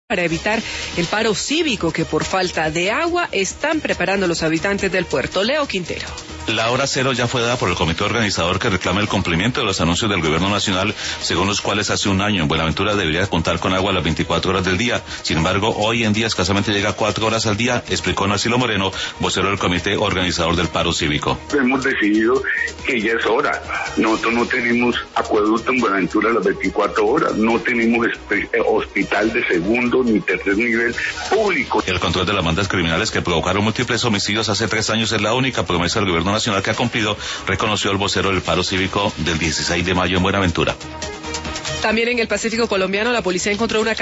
para evitar el paro cívico que por falta de agua están preparando los habitantes del puerto. Leo Quintero. La hora cero ya fue dada por el comité organizador que reclama el cumplimiento de los anuncios del gobierno nacional, según los cuales hace un año en Buenaventura debería contar con agua las 24 horas del día. Sin embargo, hoy en día escasamente llega a 4 horas al día, explicó Narcilo Moreno, vocero del comité organizador del paro cívico. Hemos decidido que ya es hora. Nosotros no tenemos acueducto en Buenaventura las 24 horas, no tenemos hospital de segundo ni tercer nivel público. El control de las bandas criminales que provocaron múltiples homicidios hace 3 años es la única promesa del gobierno nacional que ha cumplido, reconoció el vocero del paro cívico del 16 de mayo en Buenaventura. También en el Pacífico colombiano la policía encontró una